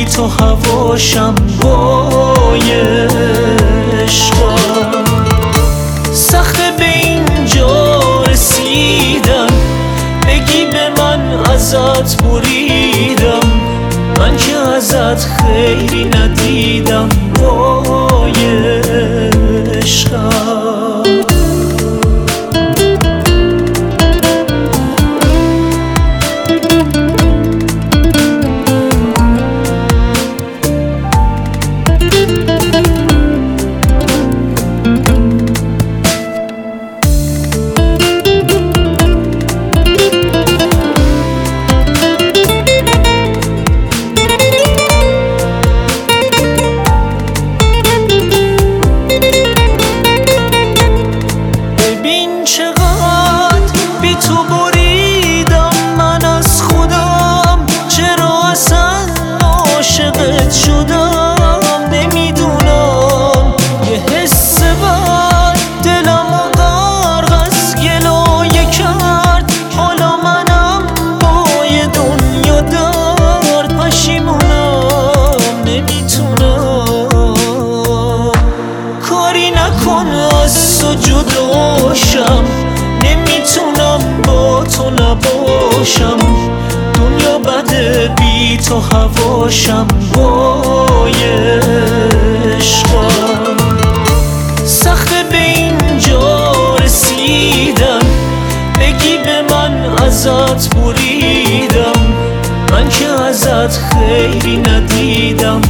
تو هواشم بای عشقم. سخته به اینجا رسیدم، بگی به من ازت بریدم، من که ازت خیری ندیدم بای عشقم. جداشم نمیتونم با تو نباشم، دنیا بده بی تو هواشم بای عشقم. سخته به اینجا رسیدم، بگی به من ازت بریدم، من که ازت خیری ندیدم